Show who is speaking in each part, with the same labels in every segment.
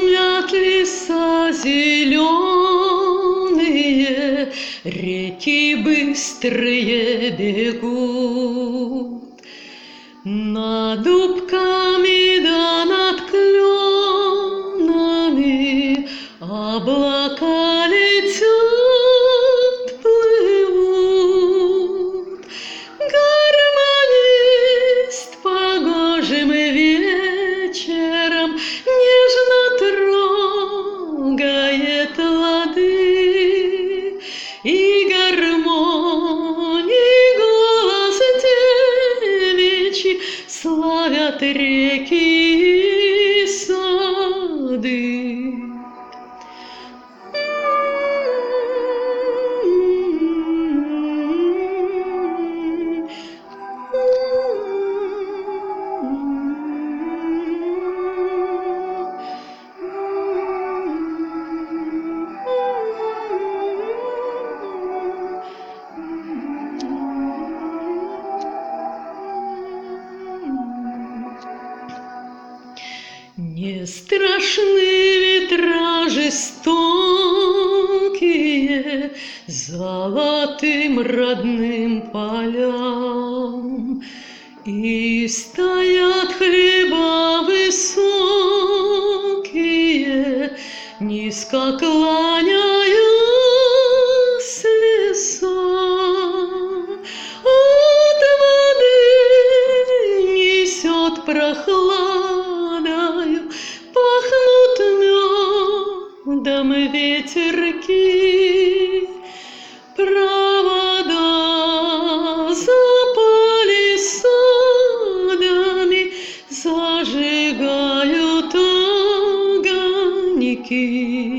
Speaker 1: Шумят леса зеленые, реки быстрые бегут. Над дубками да над кленами облака летят, плывут. Гармонист погожим вечером нежно трогает лады, и гармонии голос девичий славят реки и сады. Не страшны ветра жестокие золотым родным полям, и стоят хлеба высокие, низко кланяясь лесам. От воды несет прохладою, пахнут медом ветерки. Провода запали садами, зажигают огоньки.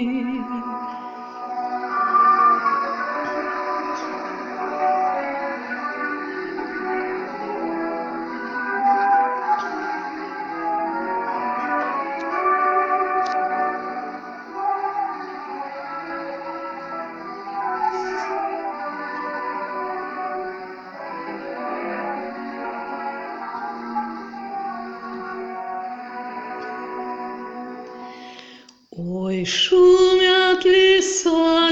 Speaker 1: Ой, шумят леса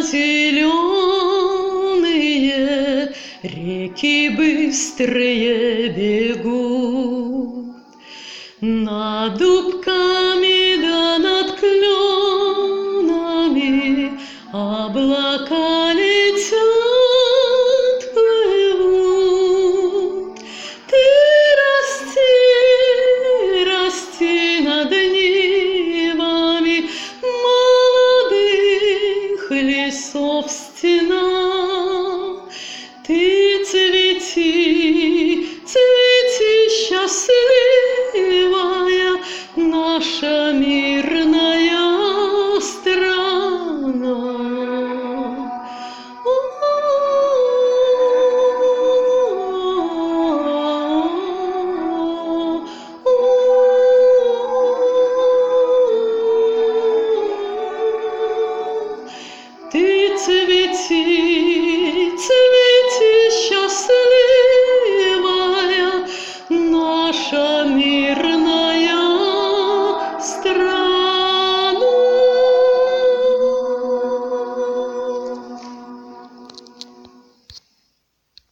Speaker 1: зеленые, реки быстрые бегут. Над дубками да над кленами облака